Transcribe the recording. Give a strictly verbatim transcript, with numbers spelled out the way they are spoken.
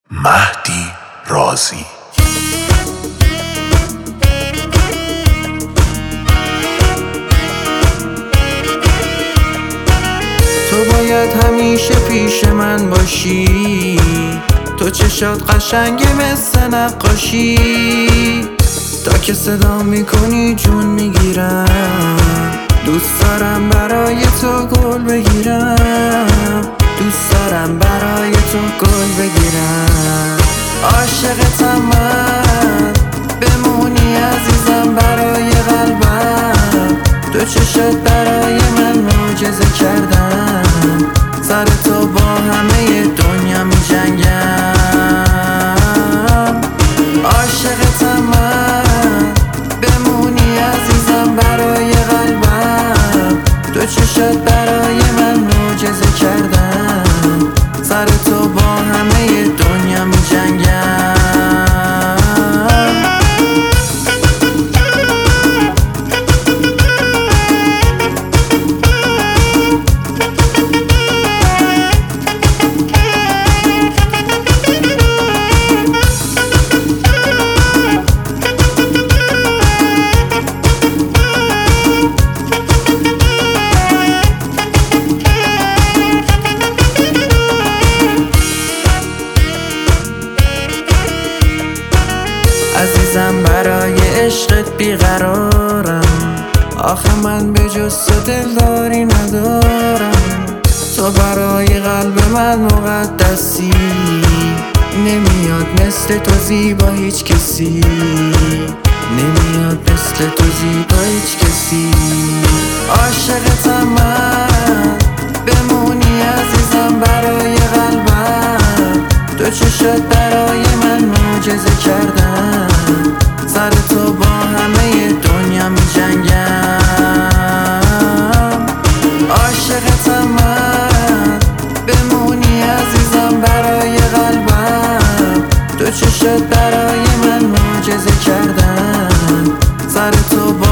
مهدی رازی. تو باید همیشه پیش من باشی، تو چشات قشنگه مثل نقاشی، تا که صدا میکنی جون میگیرم. دوست دارم برای تو گل بگیرم، دوست دارم برای تو گل بگیرم. عاشقتم من، بمونی عزیزم برای قلبم. تو چشات برای من معجزه کردن، سر تو با همه دنیا می جنگم. عاشقتم من، بمونی عزیزم برای قلبم. تو چشات برای من معجزه کردن، سر تو با همه دنیا می جنگم. عزیزم برای عشقت بیقرارم، آخه من به جز تو دلداری ندارم. تو برای قلب من مقدسی، نمیاد مثل تو زیبا هیچ کسی، نمیاد مثل تو زیبا هیچ کسی. عاشقتم من، بمونی عزیزم برای قلبم. تو چشات برای من معجزه کردن، سر تو با همه دنیا می جنگم. عاشقتم من، بمونی عزیزم برای قلبم. تو چشات برای من معجزه کردن، سر تو با